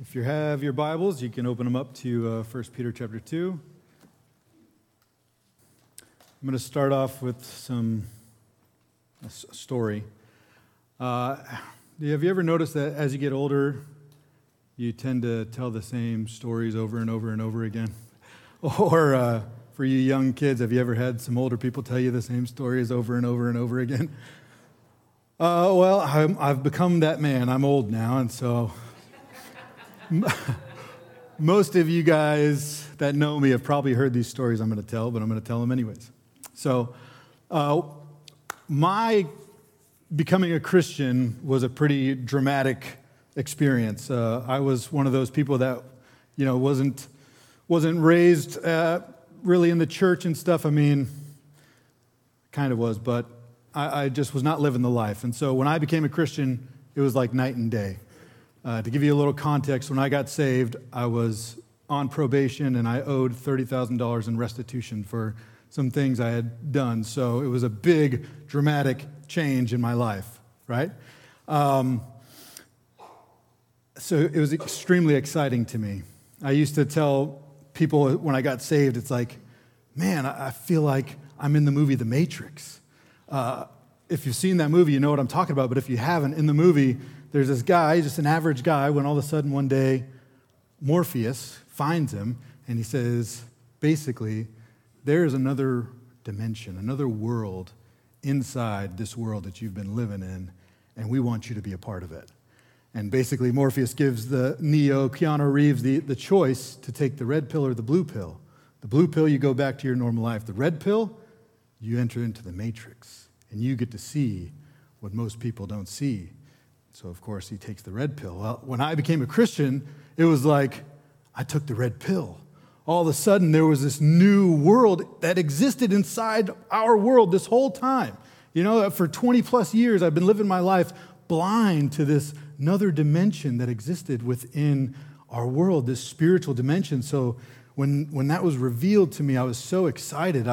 If you have your Bibles, you can open them up to 1 Peter chapter 2. I'm going to start off with a story. Have you ever noticed that as you get older, you tend to tell the same stories over and over and over again? Or for you young kids, have you ever had some older people tell you the same stories over and over and over again? Well, I've become that man. I'm old now, and so most of you guys that know me have probably heard these stories I'm going to tell, but I'm going to tell them anyways. So, my becoming a Christian was a pretty dramatic experience. I was one of those people that, wasn't raised really in the church and stuff. I mean, kind of was, but I just was not living the life. And so when I became a Christian, it was like night and day. To give you a little context, when I got saved, I was on probation and I owed $30,000 in restitution for some things I had done. So it was a big, dramatic change in my life, right? So it was extremely exciting to me. I used to tell people when I got saved, it's like, man, I feel like I'm in the movie The Matrix. If you've seen that movie, you know what I'm talking about. But if you haven't, in the movie, there's this guy, just an average guy, when all of a sudden one day Morpheus finds him and he says, basically, there's another dimension, another world inside this world that you've been living in, and we want you to be a part of it. And basically, Morpheus gives the Neo, Keanu Reeves, the choice to take the red pill or the blue pill. The blue pill, you go back to your normal life. The red pill, you enter into the Matrix, and you get to see what most people don't see. So, of course, he takes the red pill. Well, when I became a Christian, it was like I took the red pill. All of a sudden, there was this new world that existed inside our world this whole time. For 20-plus years, I've been living my life blind to this another dimension that existed within our world, this spiritual dimension. So when that was revealed to me, I was so excited.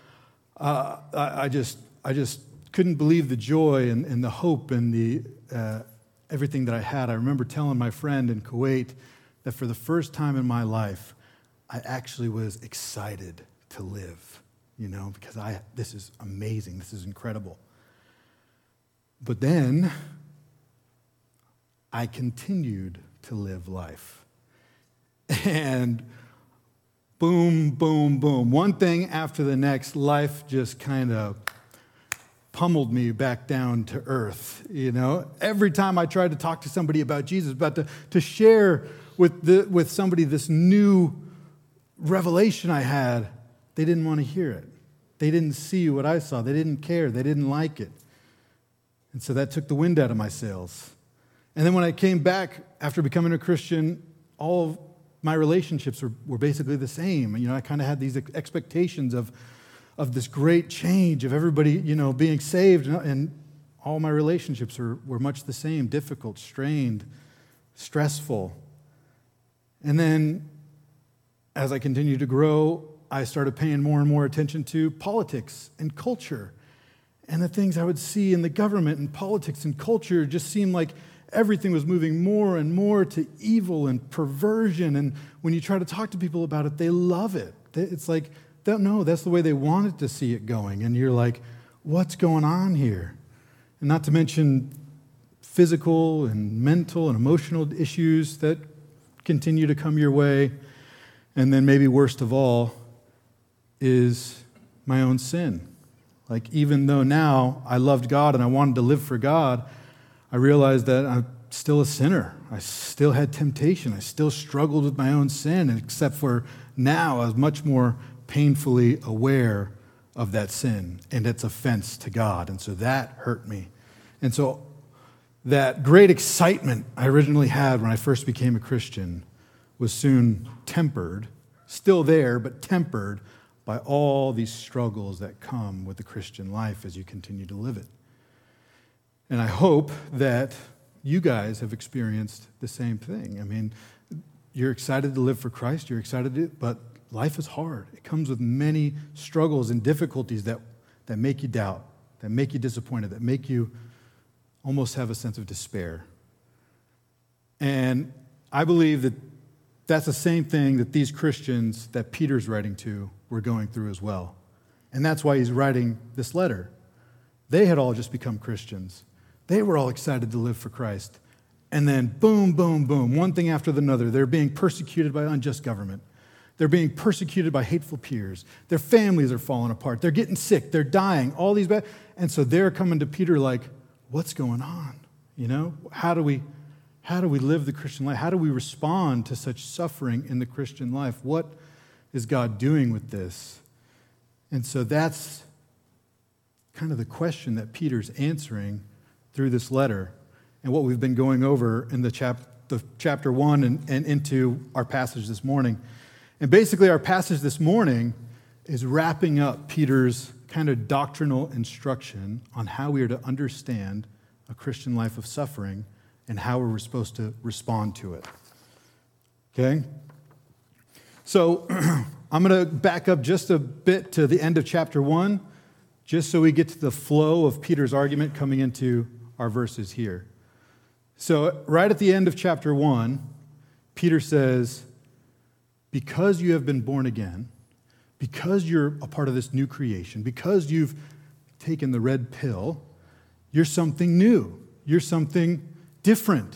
I just couldn't believe the joy and the hope and the everything that I had. I remember telling my friend in Kuwait that for the first time in my life, I actually was excited to live, because this is amazing. This is incredible. But then I continued to live life. And boom, boom, boom. One thing after the next, life just kind of pummeled me back down to earth. Every time I tried to talk to somebody about Jesus, about to share with somebody this new revelation I had, they didn't want to hear it. They didn't see what I saw. They didn't care. They didn't like it. And so that took the wind out of my sails. And then when I came back after becoming a Christian, all of my relationships were basically the same. I kind of had these expectations of this great change, of everybody, being saved, and all my relationships were much the same, difficult, strained, stressful. And then as I continued to grow, I started paying more and more attention to politics and culture. And the things I would see in the government and politics and culture just seemed like everything was moving more and more to evil and perversion. And when you try to talk to people about it, they love it. It's like, no, that's the way they wanted to see it going. And you're like, what's going on here? And not to mention physical and mental and emotional issues that continue to come your way. And then maybe worst of all is my own sin. Like, even though now I loved God and I wanted to live for God, I realized that I'm still a sinner. I still had temptation. I still struggled with my own sin, except for now I was much more painfully aware of that sin and its offense to God. And so that hurt me. And so that great excitement I originally had when I first became a Christian was soon tempered, still there, but tempered by all these struggles that come with the Christian life as you continue to live it. And I hope that you guys have experienced the same thing. I mean, you're excited to live for Christ, you're excited to, but life is hard. It comes with many struggles and difficulties that make you doubt, that make you disappointed, that make you almost have a sense of despair. And I believe that that's the same thing that these Christians that Peter's writing to were going through as well. And that's why he's writing this letter. They had all just become Christians. They were all excited to live for Christ. And then boom, boom, boom, one thing after another. They're being persecuted by unjust government. They're being persecuted by hateful peers. Their families are falling apart. They're getting sick. They're dying. All these bad. And so they're coming to Peter like, what's going on? You know, how do we live the Christian life? How do we respond to such suffering in the Christian life? What is God doing with this? And so that's kind of the question that Peter's answering through this letter and what we've been going over in the chapter 1 and into our passage this morning. And basically our passage this morning is wrapping up Peter's kind of doctrinal instruction on how we are to understand a Christian life of suffering and how we're supposed to respond to it. Okay? So I'm going to back up just a bit to the end of chapter 1, just so we get to the flow of Peter's argument coming into our verses here. So right at the end of chapter 1, Peter says, because you have been born again, because you're a part of this new creation, because you've taken the red pill, you're something new. You're something different.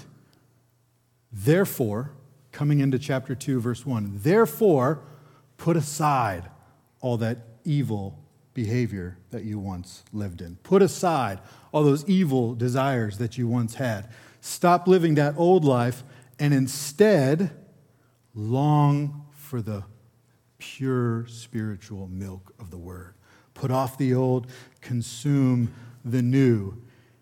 Therefore, coming into chapter 2, verse 1, therefore, put aside all that evil behavior that you once lived in. Put aside all those evil desires that you once had. Stop living that old life and instead long for the pure spiritual milk of the word. Put off the old, consume the new.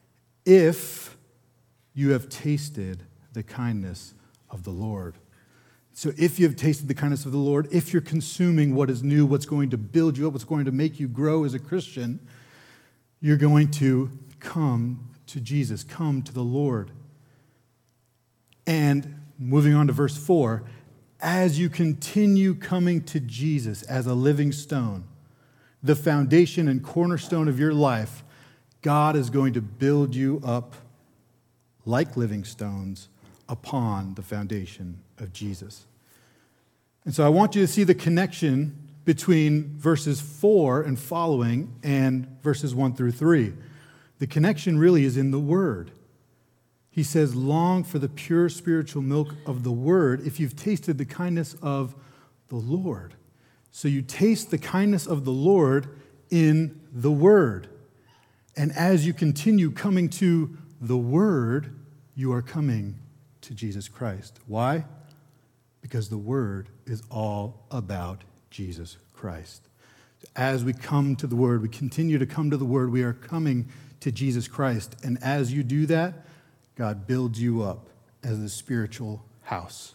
If you have tasted the kindness of the Lord. So if you have tasted the kindness of the Lord, if you're consuming what is new, what's going to build you up, what's going to make you grow as a Christian, you're going to come to Jesus, come to the Lord. And moving on to verse 4, as you continue coming to Jesus as a living stone, the foundation and cornerstone of your life, God is going to build you up like living stones upon the foundation of Jesus. And so I want you to see the connection between verses 4 and following and verses 1 through 3. The connection really is in the Word. He says, long for the pure spiritual milk of the Word if you've tasted the kindness of the Lord. So you taste the kindness of the Lord in the Word. And as you continue coming to the Word, you are coming to Jesus Christ. Why? Because the Word is all about Jesus Christ. As we come to the Word, we continue to come to the Word, we are coming to Jesus Christ. And as you do that, God builds you up as a spiritual house.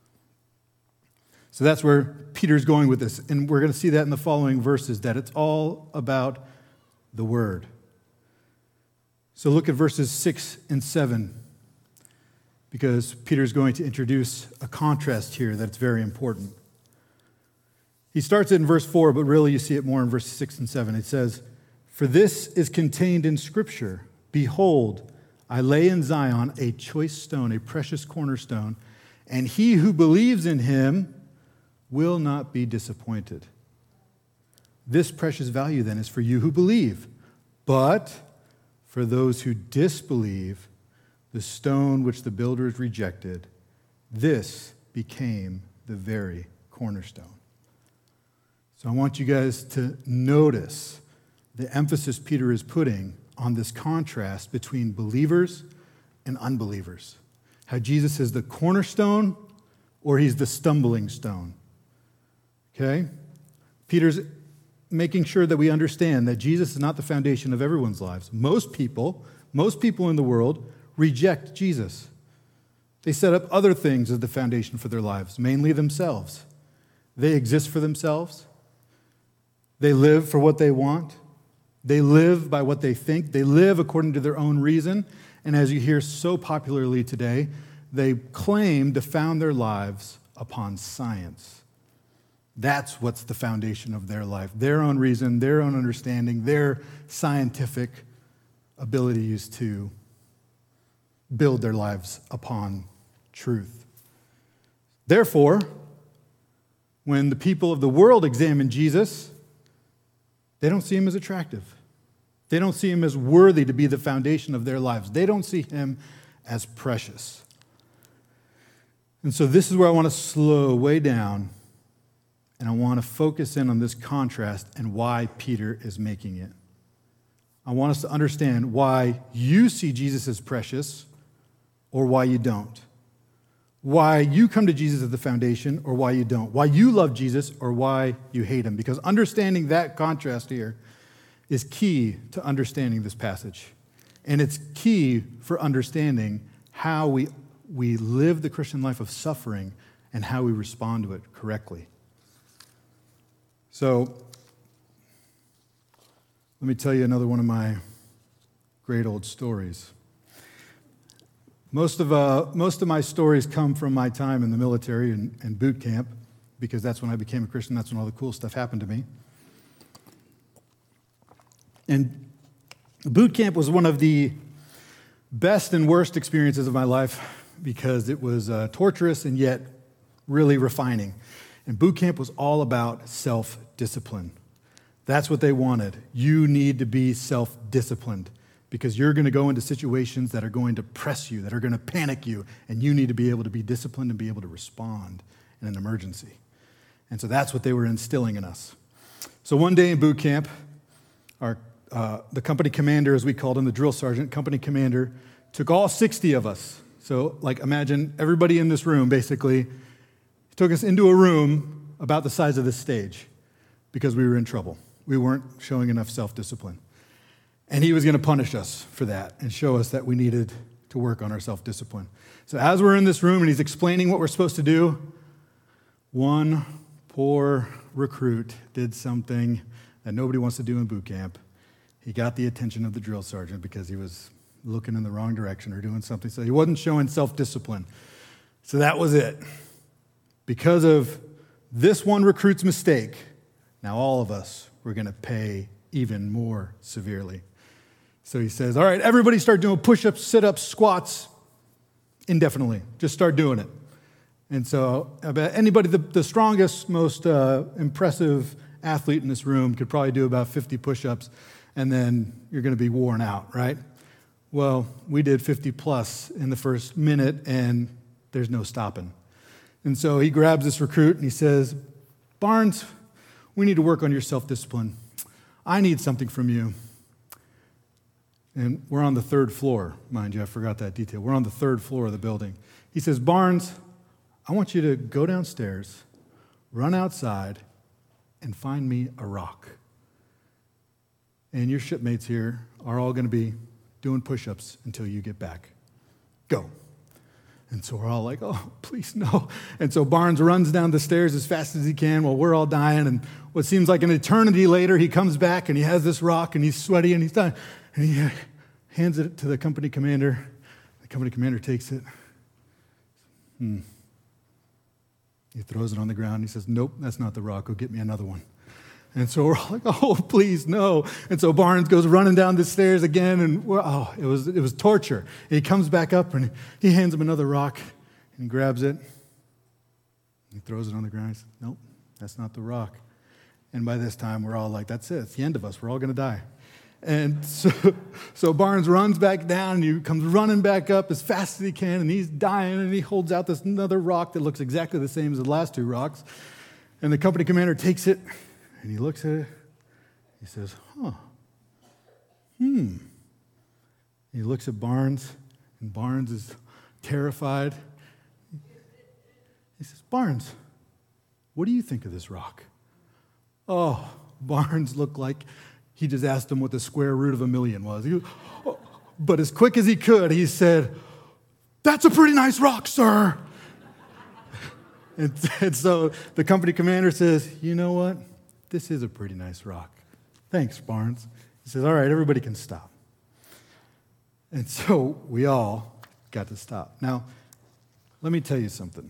So that's where Peter's going with this. And we're going to see that in the following verses, that it's all about the Word. So look at verses 6 and 7, because Peter's going to introduce a contrast here that's very important. He starts it in verse 4, but really you see it more in verses 6 and 7. It says, for this is contained in Scripture. Behold, I lay in Zion a choice stone, a precious cornerstone, and he who believes in him will not be disappointed. This precious value then is for you who believe, but for those who disbelieve, the stone which the builders rejected, this became the very cornerstone. So I want you guys to notice the emphasis Peter is putting on this contrast between believers and unbelievers. How Jesus is the cornerstone or he's the stumbling stone. Okay? Peter's making sure that we understand that Jesus is not the foundation of everyone's lives. Most people in the world reject Jesus. They set up other things as the foundation for their lives, mainly themselves. They exist for themselves. They live for what they want. They live by what they think. They live according to their own reason. And as you hear so popularly today, they claim to found their lives upon science. That's what's the foundation of their life. Their own reason, their own understanding, their scientific abilities to build their lives upon truth. Therefore, when the people of the world examine Jesus, they don't see him as attractive. They don't see him as worthy to be the foundation of their lives. They don't see him as precious. And so this is where I want to slow way down, and I want to focus in on this contrast and why Peter is making it. I want us to understand why you see Jesus as precious or why you don't. Why you come to Jesus as the foundation or why you don't. Why you love Jesus or why you hate him. Because understanding that contrast here is key to understanding this passage. And it's key for understanding how we live the Christian life of suffering and how we respond to it correctly. So, let me tell you another one of my great old stories. Most of my stories come from my time in the military and boot camp, because that's when I became a Christian. That's when all the cool stuff happened to me. And boot camp was one of the best and worst experiences of my life because it was torturous and yet really refining. And boot camp was all about self-discipline. That's what they wanted. You need to be self-disciplined because you're going to go into situations that are going to press you, that are going to panic you, and you need to be able to be disciplined and be able to respond in an emergency. And so that's what they were instilling in us. So one day in boot camp, the company commander, as we called him, the drill sergeant, company commander, took all 60 of us. So imagine everybody in this room, basically, he took us into a room about the size of this stage because we were in trouble. We weren't showing enough self-discipline. And he was going to punish us for that and show us that we needed to work on our self-discipline. So as we're in this room and he's explaining what we're supposed to do, one poor recruit did something that nobody wants to do in boot camp. He got the attention of the drill sergeant because he was looking in the wrong direction or doing something. So he wasn't showing self-discipline. So that was it. Because of this one recruit's mistake, now all of us were going to pay even more severely. So he says, all right, everybody start doing push-ups, sit-ups, squats indefinitely. Just start doing it. And so I bet anybody, the strongest, most impressive athlete in this room could probably do about 50 push-ups, and then you're going to be worn out, right? Well, we did 50 plus in the first minute, and there's no stopping. And so he grabs this recruit, and he says, Barnes, we need to work on your self-discipline. I need something from you. And we're on the third floor, mind you, I forgot that detail. We're on the third floor of the building. He says, Barnes, I want you to go downstairs, run outside, and find me a rock. And your shipmates here are all going to be doing push-ups until you get back. Go. And so we're all like, oh, please, no. And so Barnes runs down the stairs as fast as he can while we're all dying. And what seems like an eternity later, he comes back and he has this rock and he's sweaty and he's done. And he hands it to the company commander. The company commander takes it. He throws it on the ground. He says, nope, that's not the rock. Go get me another one. And so we're all like, oh, please, no. And so Barnes goes running down the stairs again, and it was torture. And he comes back up, and he hands him another rock, and he grabs it. He throws it on the ground. He says, nope, that's not the rock. And by this time, we're all like, that's it. It's the end of us. We're all going to die. And so Barnes runs back down, and he comes running back up as fast as he can, and he's dying, and he holds out this another rock that looks exactly the same as the last two rocks. And the company commander takes it, and he looks at it. He says, He looks at Barnes, and Barnes is terrified. He says, Barnes, what do you think of this rock? Oh, Barnes looked like he just asked him what the square root of a million was. But as quick as he could, he said, that's a pretty nice rock, sir. And so the company commander says, you know what? This is a pretty nice rock. Thanks, Barnes. He says, all right, everybody can stop. And so we all got to stop. Now, let me tell you something.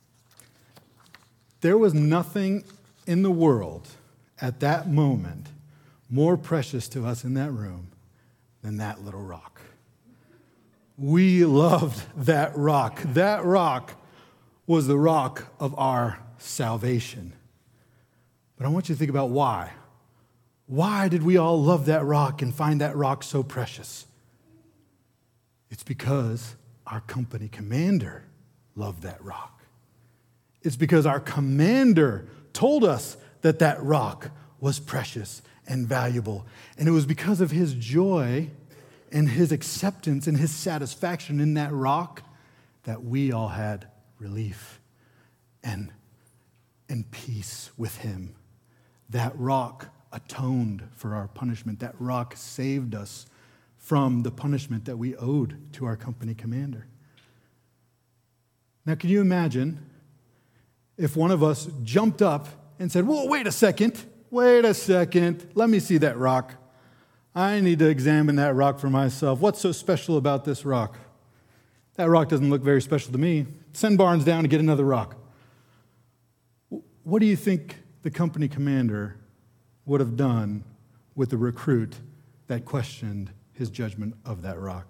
There was nothing in the world at that moment more precious to us in that room than that little rock. We loved that rock. That rock was the rock of our salvation. But I want you to think about why. Why did we all love that rock and find that rock so precious? It's because our company commander loved that rock. It's because our commander told us that that rock was precious and valuable. And it was because of his joy and his acceptance and his satisfaction in that rock that we all had relief and peace with him. That rock atoned for our punishment. That rock saved us from the punishment that we owed to our company commander. Now, can you imagine if one of us jumped up and said, "Whoa, wait a second, let me see that rock. I need to examine that rock for myself. What's so special about this rock? That rock doesn't look very special to me. Send Barnes down to get another rock." What do you think the company commander would have done with the recruit that questioned his judgment of that rock?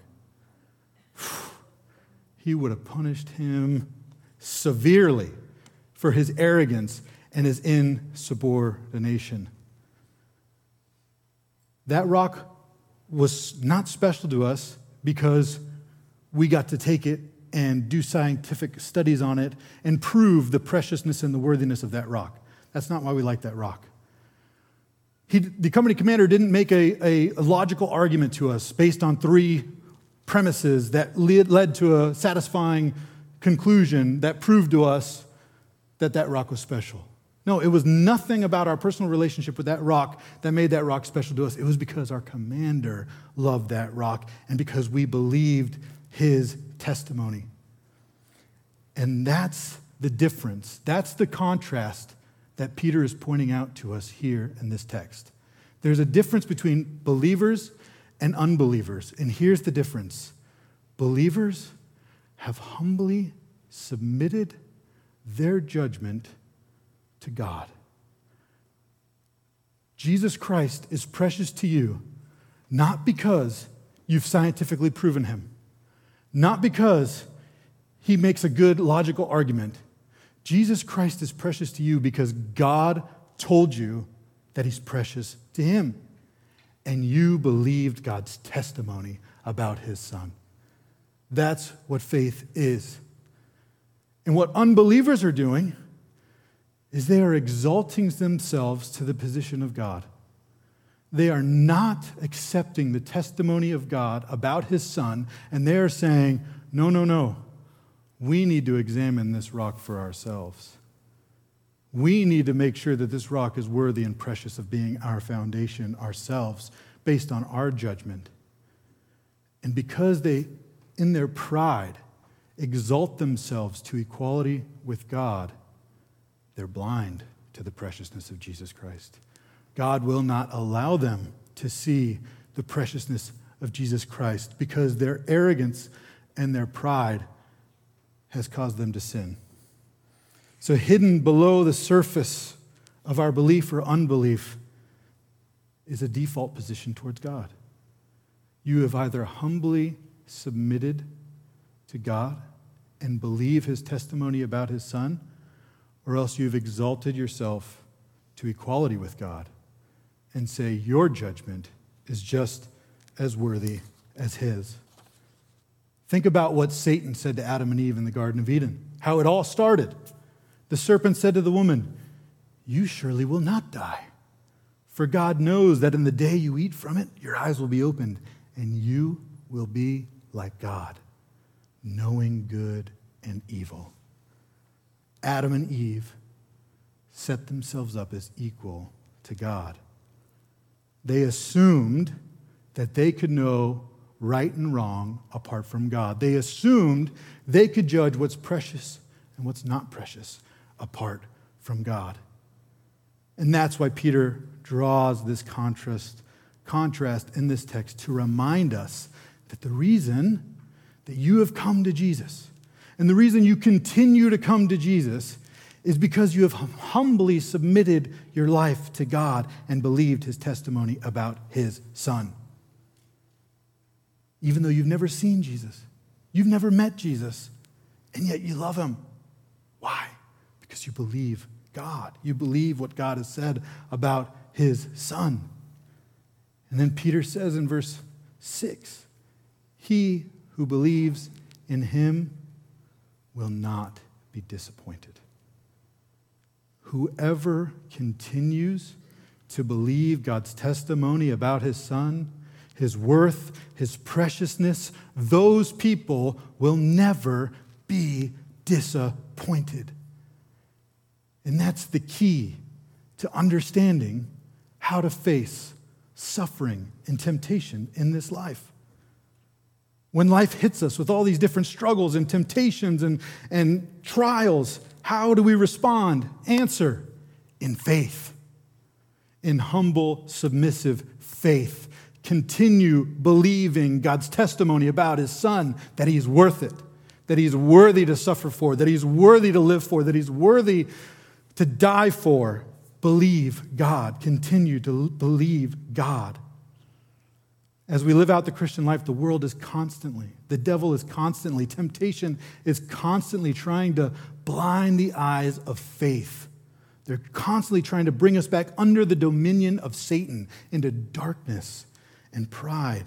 He would have punished him severely for his arrogance and his insubordination. That rock was not special to us because we got to take it and do scientific studies on it and prove the preciousness and the worthiness of that rock. That's not why we like that rock. The company commander didn't make a logical argument to us based on three premises that led to a satisfying conclusion that proved to us that that rock was special. No, it was nothing about our personal relationship with that rock that made that rock special to us. It was because our commander loved that rock and because we believed his testimony. And that's the difference. That's the contrast that Peter is pointing out to us here in this text. There's a difference between believers and unbelievers. And here's the difference. Believers have humbly submitted their judgment to God. Jesus Christ is precious to you, not because you've scientifically proven him, not because he makes a good logical argument. Jesus Christ is precious to you because God told you that he's precious to him, and you believed God's testimony about his son. That's what faith is. And what unbelievers are doing is they are exalting themselves to the position of God. They are not accepting the testimony of God about his son, and they are saying, no. We need to examine this rock for ourselves. We need to make sure that this rock is worthy and precious of being our foundation ourselves, based on our judgment. And because they, in their pride, exalt themselves to equality with God, they're blind to the preciousness of Jesus Christ. God will not allow them to see the preciousness of Jesus Christ because their arrogance and their pride has caused them to sin. So hidden below the surface of our belief or unbelief is a default position towards God. You have either humbly submitted to God and believe his testimony about his son, or else you've exalted yourself to equality with God and say your judgment is just as worthy as his. Think about what Satan said to Adam and Eve in the Garden of Eden, how it all started. The serpent said to the woman, "You surely will not die, for God knows that in the day you eat from it, your eyes will be opened, and you will be like God, knowing good and evil." Adam and Eve set themselves up as equal to God. They assumed that they could know right and wrong apart from God. They assumed they could judge what's precious and what's not precious apart from God. And that's why Peter draws this contrast in this text to remind us that the reason that you have come to Jesus and the reason you continue to come to Jesus is because you have humbly submitted your life to God and believed his testimony about his son. Even though you've never seen Jesus, you've never met Jesus, and yet you love him. because you believe God. You believe what God has said about his Son. And then Peter says in verse 6, he who believes in him will not be disappointed. Whoever continues to believe God's testimony about his Son, his worth, his preciousness, those people will never be disappointed. And that's the key to understanding how to face suffering and temptation in this life. When life hits us with all these different struggles and temptations and trials, how do we respond? Answer, in faith. In humble, submissive faith. Continue believing God's testimony about his Son, that he's worth it, that he's worthy to suffer for, that he's worthy to live for, that he's worthy to die for. Believe God. Continue to believe God. As we live out the Christian life, the world is constantly, the devil is constantly, temptation is constantly trying to blind the eyes of faith. They're constantly trying to bring us back under the dominion of Satan into darkness and pride.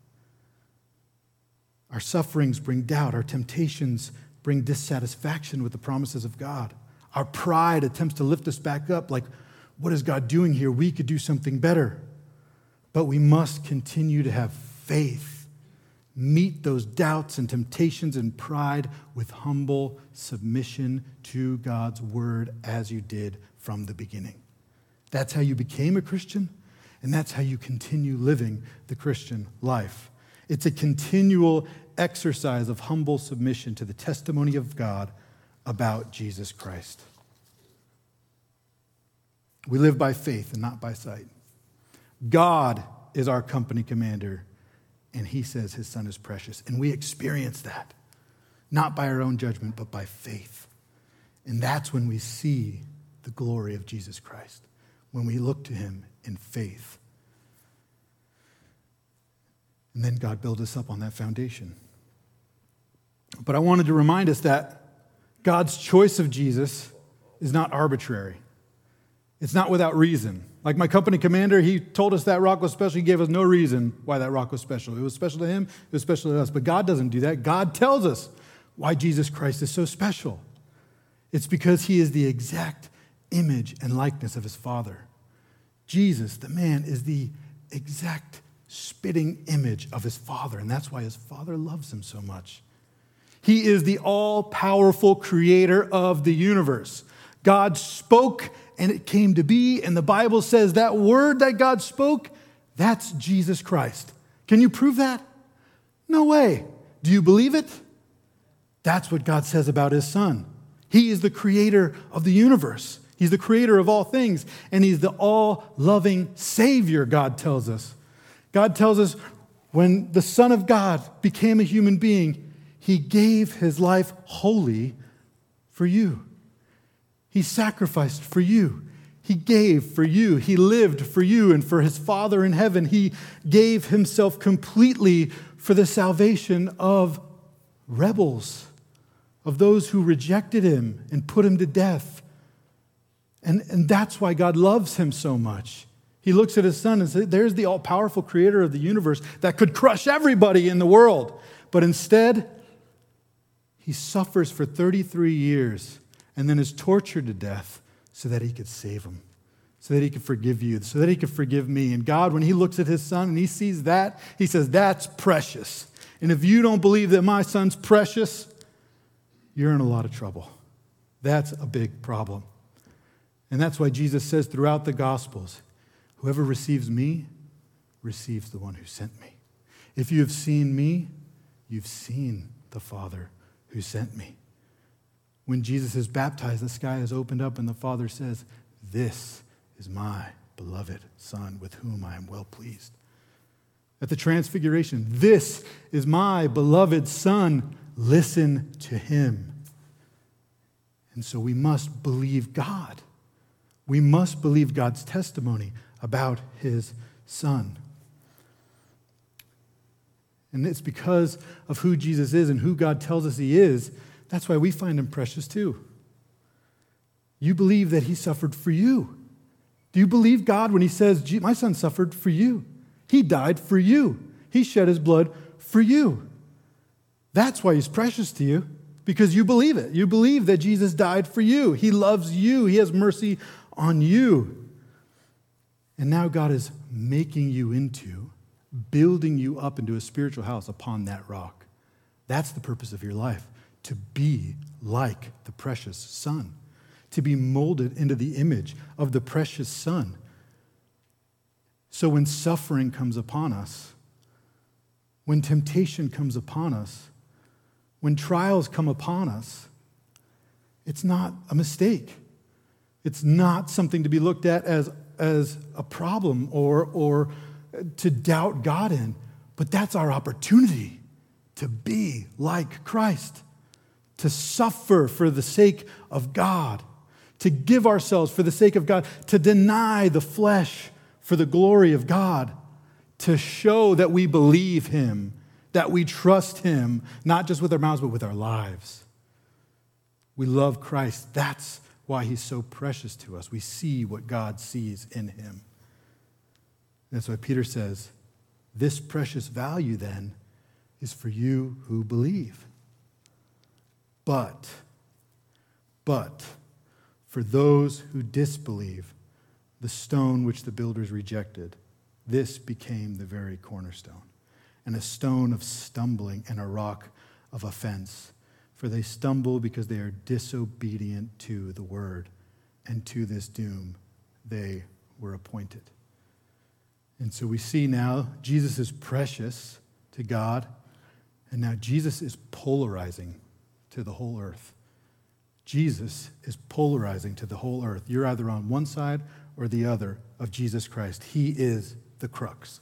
Our sufferings bring doubt. Our temptations bring dissatisfaction with the promises of God. Our pride attempts to lift us back up like, what is God doing here? We could do something better. But we must continue to have faith. Meet those doubts and temptations and pride with humble submission to God's word as you did from the beginning. That's how you became a Christian, and that's how you continue living the Christian life. It's a continual exercise of humble submission to the testimony of God about Jesus Christ. We live by faith and not by sight. God is our company commander, and he says his Son is precious. And we experience that, not by our own judgment, but by faith. And that's when we see the glory of Jesus Christ, when we look to him in faith. And then God builds us up on that foundation. But I wanted to remind us that God's choice of Jesus is not arbitrary. It's not without reason. Like my company commander, he told us that rock was special. He gave us no reason why that rock was special. It was special to him. It was special to us. But God doesn't do that. God tells us why Jesus Christ is so special. It's because he is the exact image and likeness of his Father. Jesus, the man, is the exact spitting image of his Father. And that's why his Father loves him so much. He is the all-powerful creator of the universe. God spoke and it came to be, and the Bible says that word that God spoke, that's Jesus Christ. Can you prove that? No way. Do you believe it? That's what God says about his Son. He is the creator of the universe. He's the creator of all things, and he's the all-loving Savior, God tells us. God tells us when the Son of God became a human being, he gave his life wholly for you. He sacrificed for you. He gave for you. He lived for you and for his Father in heaven. He gave himself completely for the salvation of rebels, of those who rejected him and put him to death. And that's why God loves him so much. He looks at his Son and says, there's the all-powerful creator of the universe that could crush everybody in the world. But instead, he suffers for 33 years and then is tortured to death so that he could save him, so that he could forgive you, so that he could forgive me. And God, when he looks at his Son and he sees that, he says, that's precious. And if you don't believe that my Son's precious, you're in a lot of trouble. That's a big problem. And that's why Jesus says throughout the Gospels, whoever receives me receives the one who sent me. If you have seen me, you've seen the Father who sent me. When Jesus is baptized, the sky is opened up and the Father says, this is my beloved Son with whom I am well pleased. At the Transfiguration, this is my beloved Son, listen to him. And so we must believe God. We must believe God's testimony about his Son. And it's because of who Jesus is and who God tells us he is. That's why we find him precious too. you believe that he suffered for you? Do you believe God when he says, my son suffered for you? He died for you. He shed his blood for you. That's why he's precious to you, because you believe it. You believe that Jesus died for you. He loves you. He has mercy on you. And now God is making you into, building you up into a spiritual house upon that rock. That's the purpose of your life, to be like the precious Son, to be molded into the image of the precious Son. So when suffering comes upon us, when temptation comes upon us, when trials come upon us, it's not a mistake. It's not something to be looked at as a problem or to doubt God in, but that's our opportunity to be like Christ, to suffer for the sake of God, to give ourselves for the sake of God, to deny the flesh for the glory of God, to show that we believe him, that we trust him, not just with our mouths, but with our lives. We love Christ. That's why he's so precious to us. We see what God sees in him. That's why Peter says, this precious value then is for you who believe. But for those who disbelieve, the stone which the builders rejected, this became the very cornerstone, and a stone of stumbling and a rock of offense. For they stumble because they are disobedient to the word, and to this doom they were appointed. And so we see now Jesus is precious to God, and now Jesus is polarizing to the whole earth. Jesus is polarizing to the whole earth. You're either on one side or the other of Jesus Christ. He is the crux.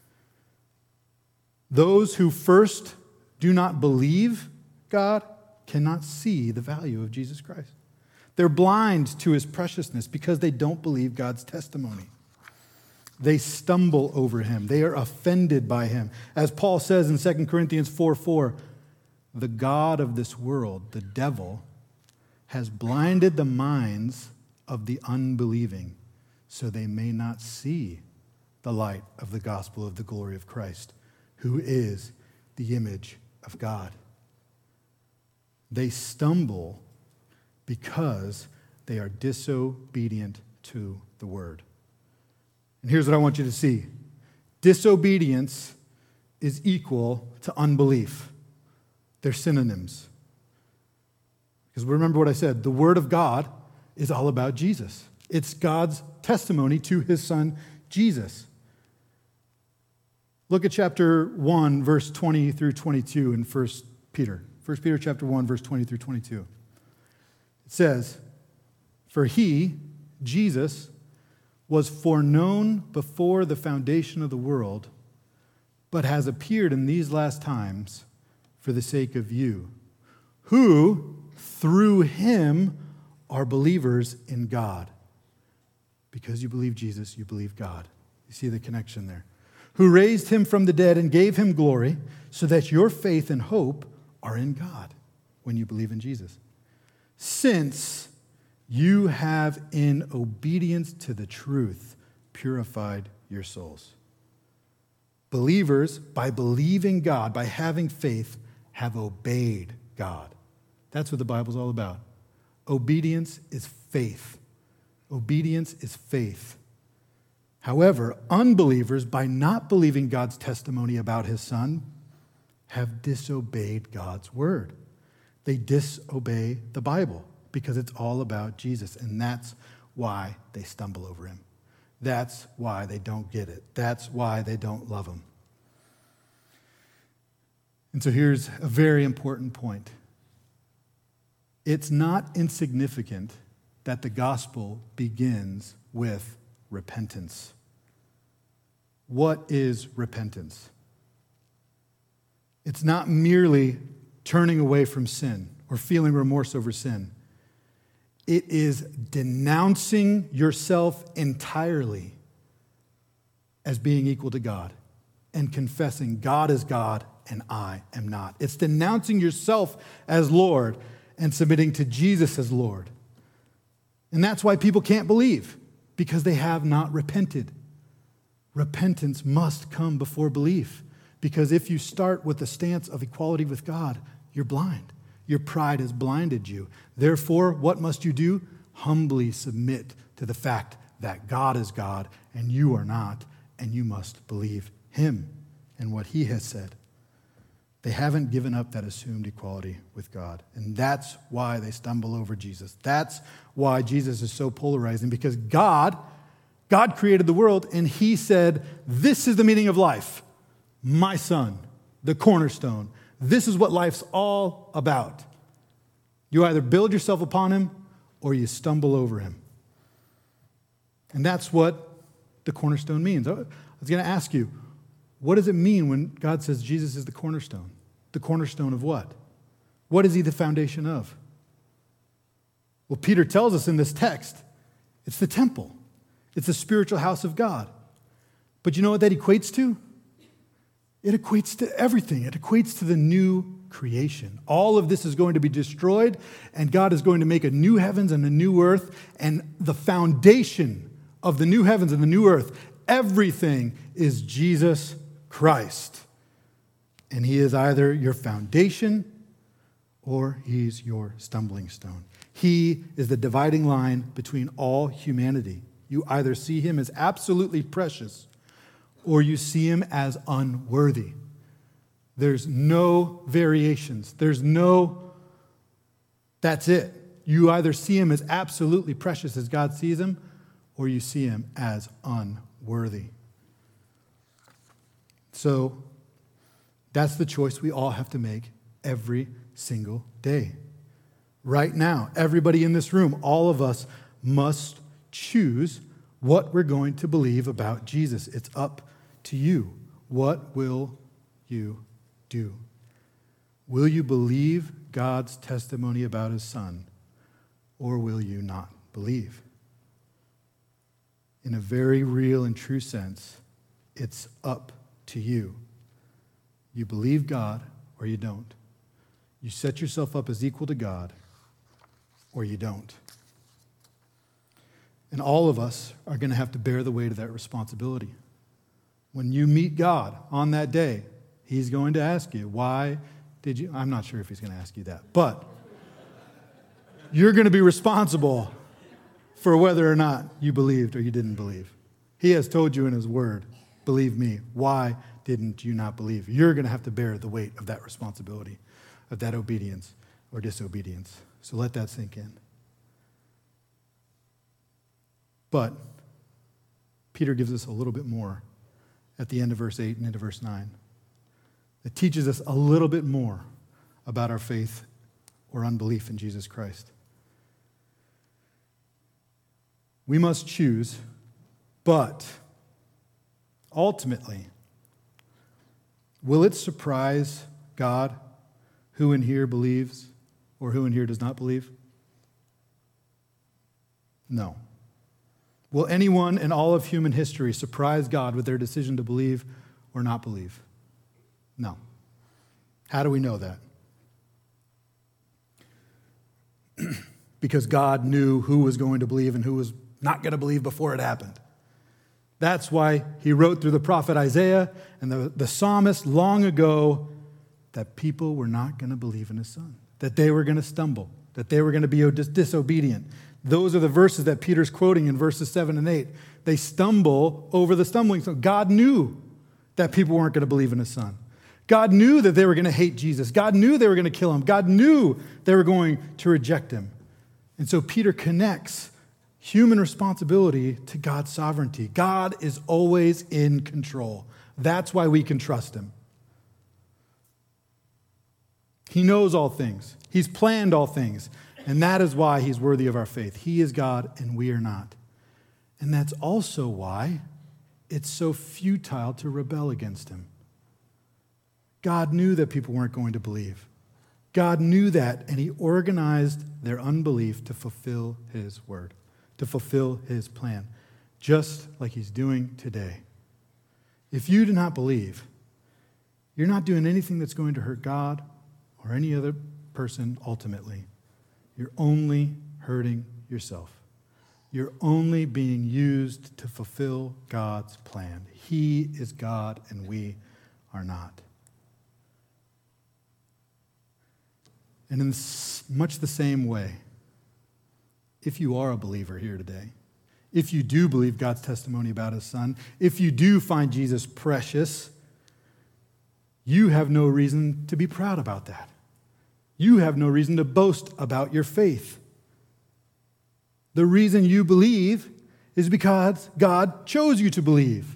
Those who first do not believe God cannot see the value of Jesus Christ. They're blind to his preciousness because they don't believe God's testimony. They stumble over him. They are offended by him. As Paul says in 2 Corinthians 4:4, the God of this world, the devil, has blinded the minds of the unbelieving so they may not see the light of the gospel of the glory of Christ, who is the image of God. They stumble because they are disobedient to the word. And here's what I want you to see. Disobedience is equal to unbelief. They're synonyms. Because remember what I said, the word of God is all about Jesus. It's God's testimony to his son, Jesus. Look at chapter 1, verse 20 through 22 in 1 Peter. 1 Peter chapter 1, verse 20 through 22. It says, for he, Jesus, was foreknown before the foundation of the world, but has appeared in these last times for the sake of you, who through him are believers in God. Because you believe Jesus, you believe God. You see the connection there. Who raised him from the dead and gave him glory, so that your faith and hope are in God when you believe in Jesus. Since you have, in obedience to the truth, purified your souls. Believers, by believing God, by having faith, have obeyed God. That's what the Bible's all about. Obedience is faith. Obedience is faith. However, unbelievers, by not believing God's testimony about his son, have disobeyed God's word. They disobey the Bible because it's all about Jesus, and that's why they stumble over him. That's why they don't get it. That's why they don't love him. And so here's a very important point. It's not insignificant that the gospel begins with repentance. What is repentance? It's not merely turning away from sin or feeling remorse over sin. It is denouncing yourself entirely as being equal to God and confessing God is God and I am not. It's denouncing yourself as Lord and submitting to Jesus as Lord. And that's why people can't believe, because they have not repented. Repentance must come before belief, because if you start with the stance of equality with God, you're blind. Your pride has blinded you. Therefore, what must you do? Humbly submit to the fact that God is God and you are not, and you must believe him and what he has said. They haven't given up that assumed equality with God. And that's why they stumble over Jesus. That's why Jesus is so polarizing, because God created the world, and he said, this is the meaning of life. My son, the cornerstone. This is what life's all about. You either build yourself upon him or you stumble over him. And that's what the cornerstone means. I was going to ask you, what does it mean when God says Jesus is the cornerstone? The cornerstone of what? What is he the foundation of? Well, Peter tells us in this text, it's the temple. It's the spiritual house of God. But you know what that equates to? It equates to everything. It equates to the new creation. All of this is going to be destroyed, and God is going to make a new heavens and a new earth, and the foundation of the new heavens and the new earth, everything is Jesus Christ. And he is either your foundation or he's your stumbling stone. He is the dividing line between all humanity. You either see him as absolutely precious or you see him as unworthy. There's no variations. That's it. You either see him as absolutely precious as God sees him, or you see him as unworthy. So that's the choice we all have to make every single day. Right now, everybody in this room, all of us must choose what we're going to believe about Jesus. It's up to you. What will you do? Will you believe God's testimony about his son, or will you not believe? In a very real and true sense, it's up to you. You believe God or you don't. You set yourself up as equal to God or you don't. And all of us are going to have to bear the weight of that responsibility. When you meet God on that day, he's going to ask you, why did you? I'm not sure if he's going to ask you that, but you're going to be responsible for whether or not you believed or you didn't believe. He has told you in his word, believe me, why didn't you not believe? You're going to have to bear the weight of that responsibility, of that obedience or disobedience. So let that sink in. But Peter gives us a little bit more at the end of verse 8 and into verse 9. It teaches us a little bit more about our faith or unbelief in Jesus Christ. We must choose, but ultimately, will it surprise God who in here believes or who in here does not believe? No. Will anyone in all of human history surprise God with their decision to believe or not believe? No. How do we know that? Because God knew who was going to believe and who was not going to believe before it happened. That's why he wrote through the prophet Isaiah and the psalmist long ago that people were not going to believe in his son, that they were going to stumble, that they were going to be disobedient. Those are the verses that Peter's quoting in verses 7 and 8. They stumble over the stumbling stone. God knew that people weren't going to believe in his son. God knew that they were going to hate Jesus. God knew they were going to kill him. God knew they were going to reject him. And so Peter connects human responsibility to God's sovereignty. God is always in control. That's why we can trust him. He knows all things. He's planned all things. And that is why he's worthy of our faith. He is God and we are not. And that's also why it's so futile to rebel against him. God knew that people weren't going to believe. God knew that, and he organized their unbelief to fulfill his word, to fulfill his plan, just like he's doing today. If you do not believe, you're not doing anything that's going to hurt God or any other person ultimately. You're only hurting yourself. You're only being used to fulfill God's plan. He is God and we are not. And in much the same way, if you are a believer here today, if you do believe God's testimony about his Son, if you do find Jesus precious, you have no reason to be proud about that. You have no reason to boast about your faith. The reason you believe is because God chose you to believe.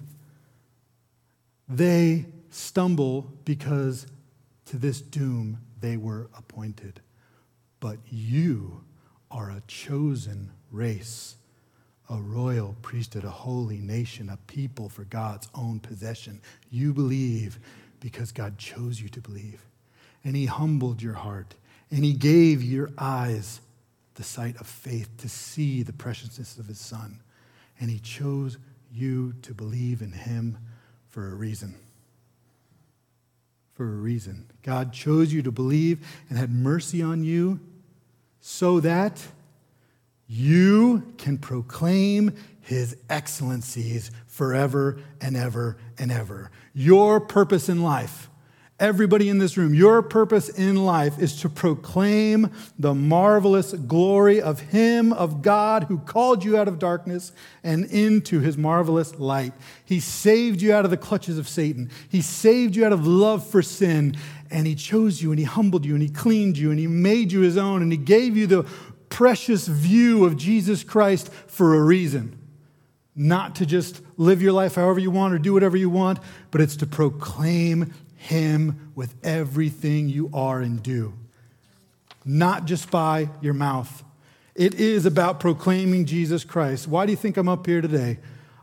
They stumble because to this doom they were appointed. But you are a chosen race, a royal priesthood, a holy nation, a people for God's own possession. You believe because God chose you to believe. And he humbled your heart. And he gave your eyes the sight of faith to see the preciousness of his Son. And he chose you to believe in him for a reason. For a reason. God chose you to believe and had mercy on you so that you can proclaim his excellencies forever and ever and ever. Your purpose in life, everybody in this room, your purpose in life is to proclaim the marvelous glory of him, of God, who called you out of darkness and into his marvelous light. He saved you out of the clutches of Satan. He saved you out of love for sin, and he chose you, and he humbled you, and he cleaned you, and he made you his own, and he gave you the precious view of Jesus Christ for a reason. Not to just live your life however you want or do whatever you want, but it's to proclaim him with everything you are and do. Not just by your mouth. It is about proclaiming Jesus Christ. Why do you think I'm up here today?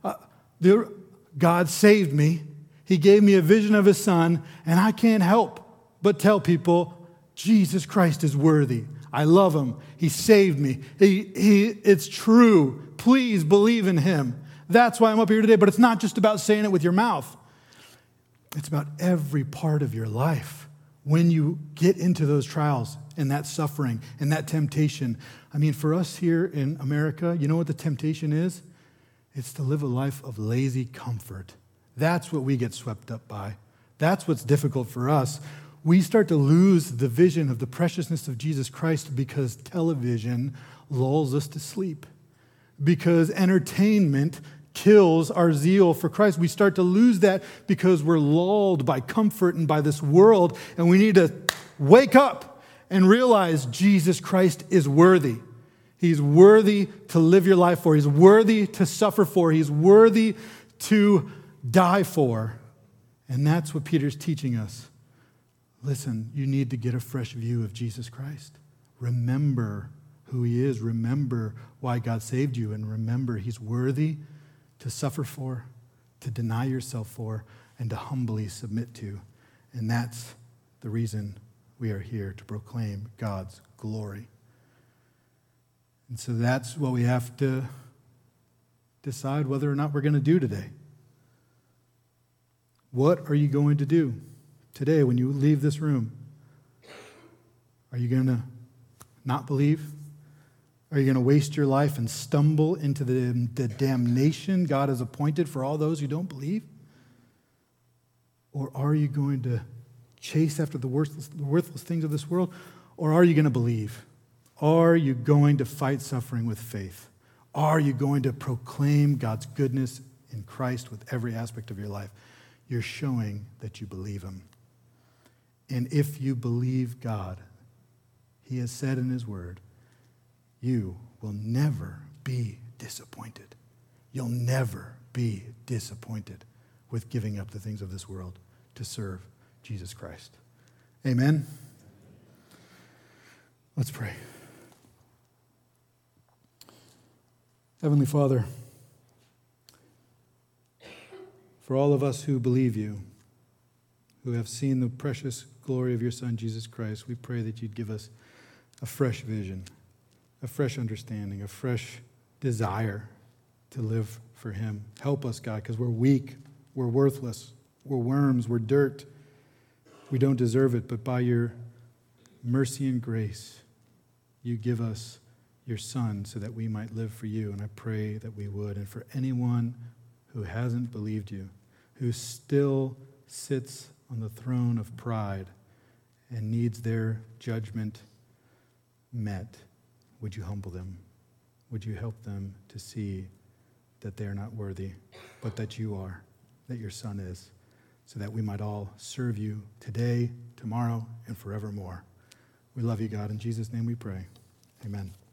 God saved me. He gave me a vision of his Son, and I can't help but tell people Jesus Christ is worthy. I love him. He saved me. It's true. Please believe in him. That's why I'm up here today. But it's not just about saying it with your mouth. It's about every part of your life. When you get into those trials and that suffering and that temptation. I mean, for us here in America, you know what the temptation is? It's to live a life of lazy comfort. That's what we get swept up by. That's what's difficult for us. We start to lose the vision of the preciousness of Jesus Christ because television lulls us to sleep. Because entertainment kills our zeal for Christ. We start to lose that because we're lulled by comfort and by this world, and we need to wake up and realize Jesus Christ is worthy. He's worthy to live your life for. He's worthy to suffer for. He's worthy to die for. And that's what Peter's teaching us. Listen, you need to get a fresh view of Jesus Christ. Remember who he is. Remember why God saved you. And remember he's worthy to suffer for, to deny yourself for, and to humbly submit to. And that's the reason we are here, to proclaim God's glory. And so that's what we have to decide whether or not we're going to do today. What are you going to do today when you leave this room? Are you going to not believe? Are you going to waste your life and stumble into the damnation God has appointed for all those who don't believe? Or are you going to chase after the worthless things of this world? Or are you going to believe? Are you going to fight suffering with faith? Are you going to proclaim God's goodness in Christ with every aspect of your life? You're showing that you believe him. And if you believe God, he has said in his word, you will never be disappointed. You'll never be disappointed with giving up the things of this world to serve Jesus Christ. Amen? Let's pray. Heavenly Father, for all of us who believe you, who have seen the precious glory of your Son, Jesus Christ, we pray that you'd give us a fresh vision, a fresh understanding, a fresh desire to live for him. Help us, God, because we're weak, we're worthless, we're worms, we're dirt. We don't deserve it, but by your mercy and grace, you give us your Son so that we might live for you. And I pray that we would. And for anyone who hasn't believed you, who still sits on the throne of pride and needs their judgment met, would you humble them? Would you help them to see that they are not worthy, but that you are, that your Son is, so that we might all serve you today, tomorrow, and forevermore. We love you, God. In Jesus' name we pray. Amen.